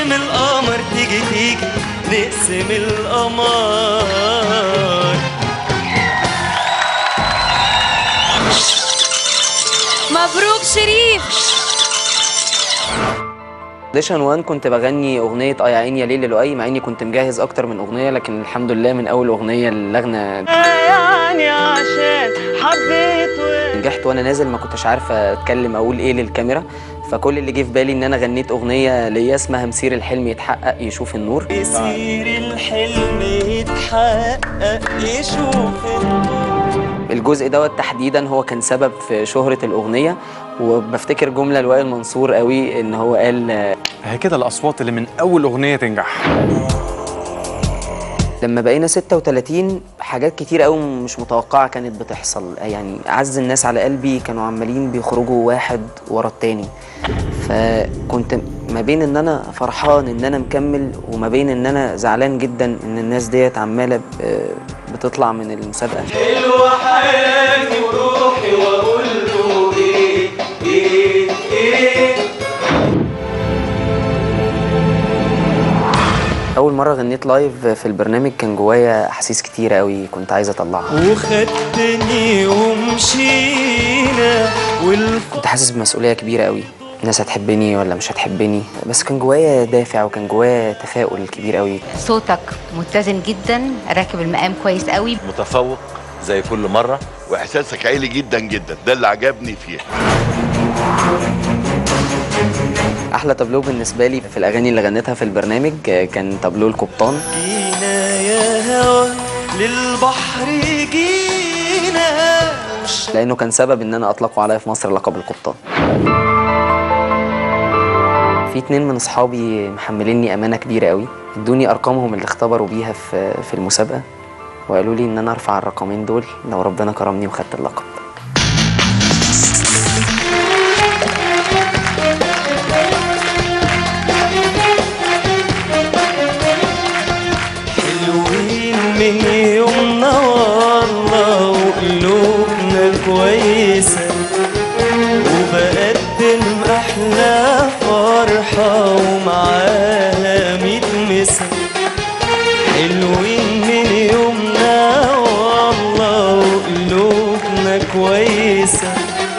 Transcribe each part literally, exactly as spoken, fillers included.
نقسم القمر، تيجي تيجي نقسم القمر. مبروك شريف. اوديشن واحد كنت بغني اغنيه اه يا عيني يا ليل لؤي، مع اني كنت مجهز اكتر من اغنيه، لكن الحمد لله من اول اغنيه اللجنه يعني عشان حبيت نجحت. وانا نازل ما كنتش عارفه اتكلم اقول ايه للكاميرا، فكل اللي جه في بالي ان انا غنيت اغنيه ليا اسمها مسير الحلم يتحقق يشوف النور. مسير الحلم يتحقق يشوف النور. الجزء دوت تحديدا هو كان سبب في شهره الاغنيه، وبفتكر جمله لوائل منصور قوي ان هو قال هي كده الاصوات اللي من اول اغنيه تنجح. لما بقينا ستة وتلاتين حاجات كتير قوي مش متوقعه كانت بتحصل، يعني اعز الناس على قلبي كانوا عمالين بيخرجوا واحد ورا التاني، فكنت ما بين ان انا فرحان ان انا مكمل وما بين ان انا زعلان جدا ان الناس ديت عماله بتطلع من المسابقه. حلوه حياتي وروحي واقول له ايه ايه ايه. اول مره غنيت لايف في البرنامج كان جوايا احاسيس كتيره قوي كنت عايز اطلعها، وخدتني ومشينا والف... كنت حاسس بمسؤوليه كبيره قوي، الناس هتحبني ولا مش هتحبني، بس كان جوايا دافع وكان جوايا تفاؤل كبير قوي. صوتك متزن جدا، راكب المقام كويس قوي، متفوق زي كل مره، واحساسك عالي جدا جدا، ده اللي عجبني فيها. احلى تابلو بالنسبه لي في الاغاني اللي غنيتها في البرنامج كان تابلو القبطان. جينا يا هوا للبحر جينا، لانه كان سبب ان انا اطلقوا عليا في مصر لقب القبطان. في اتنين من اصحابي محمليني امانه كبيره قوي، ادوني ارقامهم اللي اختبروا بيها في في المسابقه، وقالوا لي ان انا ارفع الرقمين دول لو ربنا كرمني وخدت اللقب. من يومنا والله وقلوبنا كويسة، وبقدم أحلى فرحة ومعاها ميت مسا. حلوين من يومنا والله وقلوبنا كويسة،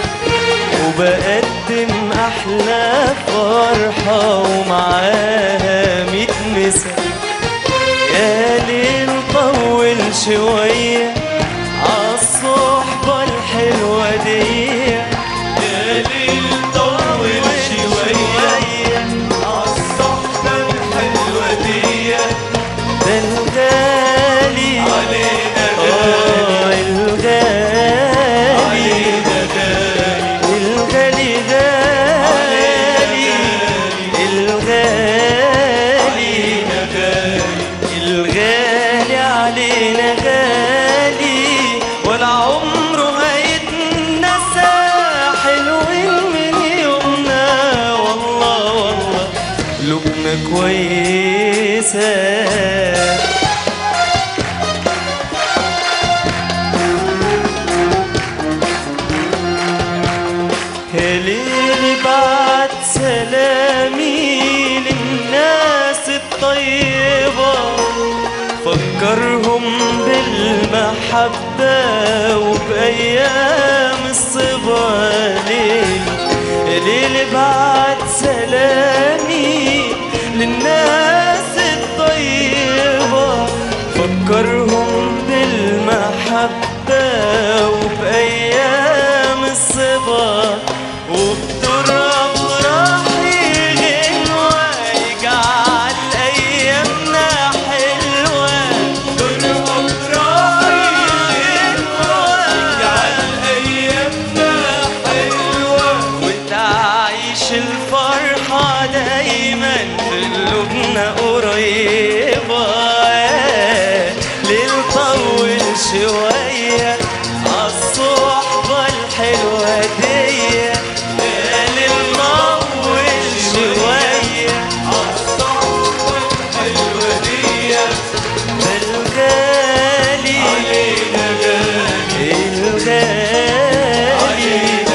وبقدم أحلى فرحة ومعاها ميت مسا. يا ليل طول شوية عالصحبة الحلوة دي، يا ليل طول شوية عالصحبة الحلوة دي. ده الغالي علينا غالي، الغالي علينا غالي، الغالي غالي، الغالي الغالي علينا غالي، ولا عمره هيتنسى. حلوين من يومنا والله والله قلوبنا كويسة. يا ليلي بعت سلامي للناس الطيبة، فكرهم بالمحبة وبأيام الصبا. ليل ليل بعت سلامي للناس الطيبة، فكرهم بالمحبة وبأيام الصبا. وبتراب راحي غنوة يجعل أيامنا حلوة، تراب راحي غنوة يجعل أيامنا حلوة، وتعيش الفرحة دايما في قلوبنا قريبة. ليل طول شوية عالصحبة الحلوة دي،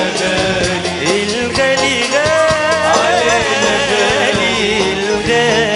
الغالي غالي الغالي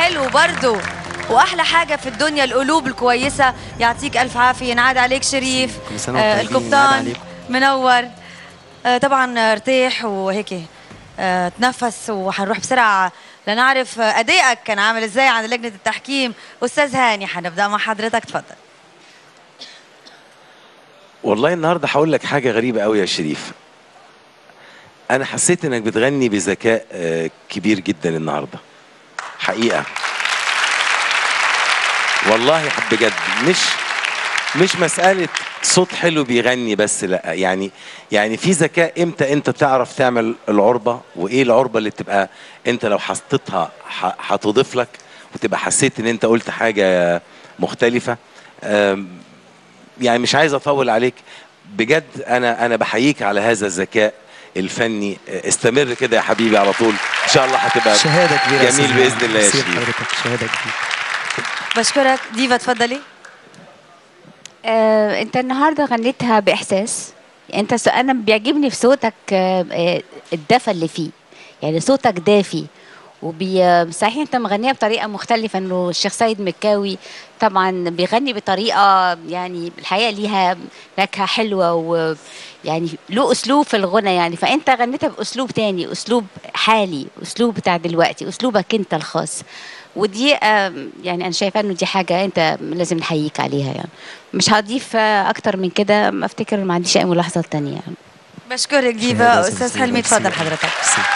حلو برضو، واحلى حاجه في الدنيا القلوب الكويسه. يعطيك الف عافيه. ينعاد عليك شريف. كل سنة وانتم آه طيبين. ينعاد القبطان عليكم. منور. آه طبعا ارتاح وهيك آه تنفس، وحنروح بسرعه لنعرف آه ادائك كان عامل ازاي عند لجنه التحكيم. استاذ هاني حنبدا مع حضرتك، تفضل. والله النهارده هقول لك حاجه غريبه قوي يا شريف. انا حسيت انك بتغني بذكاء آه، كبير جدا النهارده حقيقه. والله بجد مش مش مساله صوت حلو بيغني بس، لا يعني يعني في ذكاء. امتى انت تعرف تعمل العربه، وايه العربه اللي تبقى انت لو حطيتها هتضيف لك وتبقى حسيت ان انت قلت حاجه مختلفه. يعني مش عايز اطول عليك بجد. انا انا بحييك على هذا الذكاء الفني. استمر كده يا حبيبي على طول، ان شاء الله هتبقى شهاده كبيره جميل باذن الله يا شريف. شهاده كبيره. بشكرك. ديفا تفضلي. آه، انت النهارده غنيتها باحساس. انت س... انا بيعجبني في صوتك آه، آه، الدفى اللي فيه، يعني صوتك دافي. وبي صحيح انت مغنيها بطريقه مختلفه، انه الشيخ سيد مكاوي طبعا بيغني بطريقه يعني الحقيقه ليها نكهه حلوه، ويعني له اسلوب في الغنى يعني. فانت غنيتها باسلوب تاني، اسلوب حالي، اسلوب بتاع دلوقتي، اسلوبك انت الخاص. ودي يعني انا شايفه انه دي حاجه انت لازم نحييك عليها يعني. مش هضيف اكتر من كده، ما افتكر ما عنديش اي ملاحظه تانية يعني. بشكرك ديفا. استاذ حلمي تفضل حضرتك.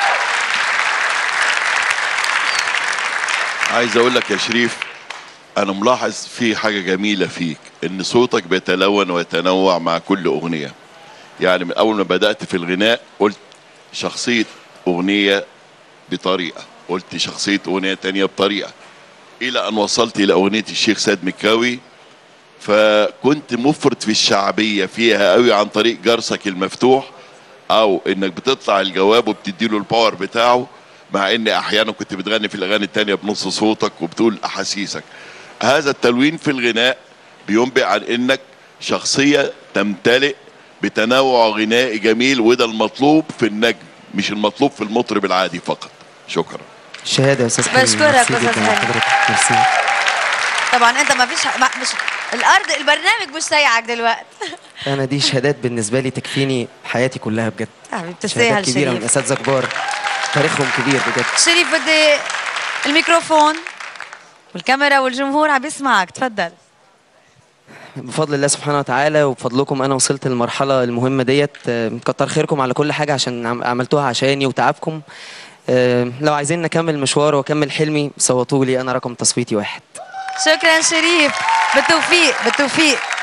عايز اقول لك يا شريف، انا ملاحظ في حاجه جميله فيك، ان صوتك بيتلون ويتنوع مع كل اغنيه. يعني من اول ما بدات في الغناء قلت شخصيه اغنيه بطريقه، قلت شخصيه اغنيه تانية بطريقه، الى ان وصلت الى اغنيه الشيخ سيد مكاوي. فكنت مفرط في الشعبيه فيها قوي عن طريق جرسك المفتوح، او انك بتطلع الجواب وبتديله الباور بتاعه، مع ان احيانا كنت بتغني في الاغاني التانية بنص صوتك وبتقول احاسيسك. هذا التلوين في الغناء بينبئ عن انك شخصيه تمتلئ بتنوع غنائي جميل، وده المطلوب في النجم مش المطلوب في المطرب العادي فقط. شكرا. شهاده يا استاذ حلمي. بشكرك استاذ حلمي. طبعا انت ما فيش ما مش الارض البرنامج مش سايعك دلوقتي. انا دي شهادات بالنسبه لي تكفيني حياتي كلها بجد. حبيبي تستاهل. شهادات كبيره من اساتذه كبار، تاريخهم كبير بجد. شريف بدي الميكروفون والكاميرا والجمهور عم بيسمعك، تفضل. بفضل الله سبحانه وتعالى وبفضلكم انا وصلت للمرحله المهمه ديت. كتر خيركم على كل حاجه عشان عملتوها عشاني وتعبكم. لو عايزين نكمل مشوار واكمل حلمي صوتوا لي، انا رقم تصويتي واحد. شكرا شريف، بالتوفيق بالتوفيق.